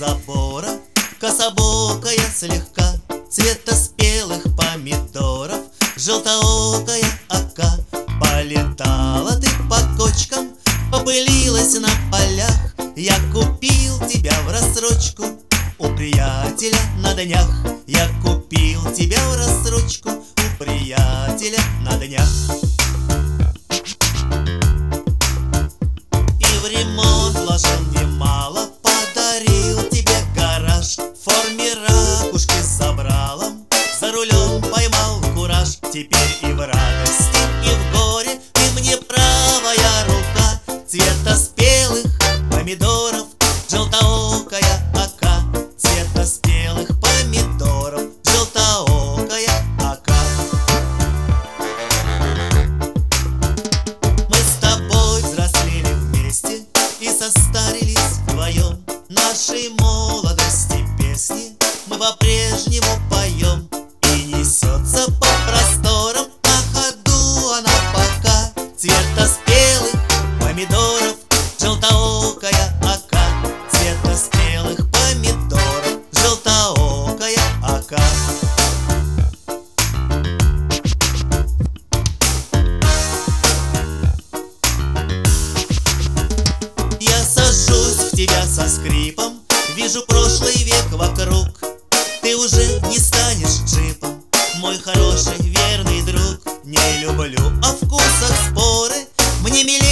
забора, кособокая слегка, цвета спелых помидоров, желтоокая ока. Полетала ты по кочкам, попылилась на полях. Я купил тебя в рассрочку у приятеля на днях. Я купил тебя в рассрочку у приятеля на днях. И в ремонт вложил немало, подарил тебе гараж. В форме ракушки с забралом, за рулем поймал кураж. Теперь и в радости, и в горе ты мне правая рука. Цвета спелых помидоров, желтоокая ока. Цвета спелых помидоров, желтоокая ока. Мы с тобой взрослели вместе и состарились вдвоем. Нашей молодости песни мы по-прежнему поем. И несется по просторам, на ходу она пока. Цвета спелых помидоров, желтоокая ока. Цвета спелых помидоров, желтоокая ока. Я сажусь в тебя со скрипом, вижу прошлый век вокруг. Ты уже не станешь джипом, мой хороший верный друг. Не люблю о вкусах споры, мне миллион